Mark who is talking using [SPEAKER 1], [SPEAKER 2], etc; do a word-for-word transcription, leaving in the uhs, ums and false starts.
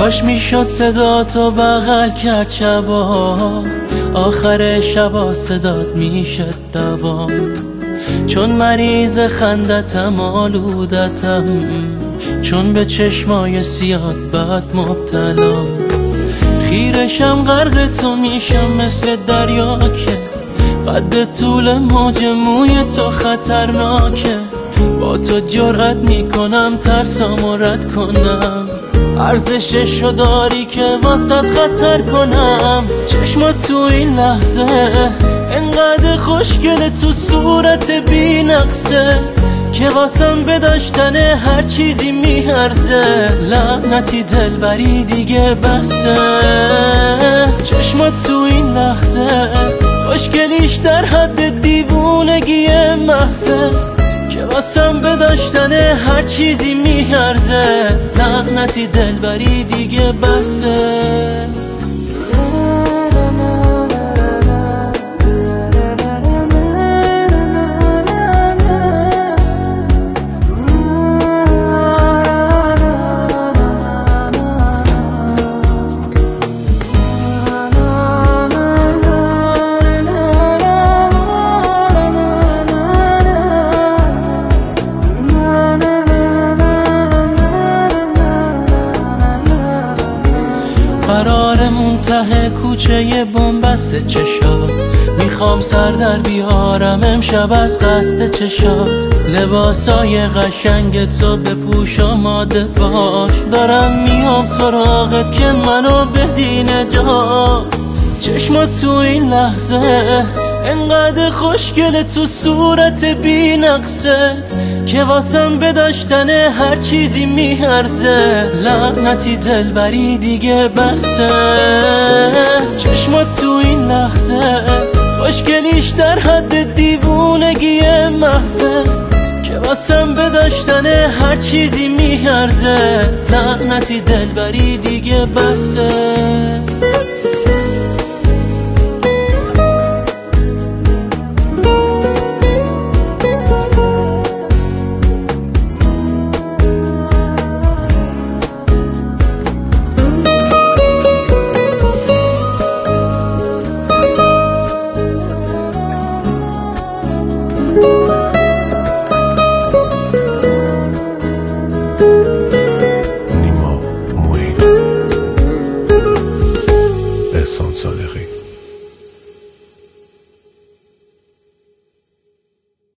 [SPEAKER 1] کاش میشد صدا تو بغل کرد شبا، آخر شبا صدات میشد دوام. چون مریض خندتم آلودتم، چون به چشمای سیاد بد مبتلا. خیرشم غرق تو میشم مثل دریا که قد طول موج موی تو خطرناکه. با تو جرأت میکنم ترسامو رد کنم، ارزششو داری که واسط خطر کنم. چشمات تو این لحظه انقدر خوشگله، تو صورت بی نقصه که واسم به داشتن هر چیزی میارزه. لعنتی دلبری دیگه بسه. چشمات تو این لحظه خوشگلیش در حد دیوونگی محضه که واسم به داشتن هر چیزی میارزه. لعنتی دلبری دیگه بسه. قرار منتهی کوچه بنبست چشات، میخوام سر در بیارم امشب از قصد چشات. لباسای قشنگ تو بپوش آماده باش، دارم میام سراغت که منو بدی نجات. چشمات تو این لحظه انقدر خوشگله، تو صورت بی نقصت که واسم به داشتن هر چیزی میارزه. لعنتی دلبری دیگه بسه. چشمات تو این لحظه خوشگلیش در حد دیوونگی محضه که واسم به داشتن هر چیزی میارزه. لعنتی دلبری دیگه بسه.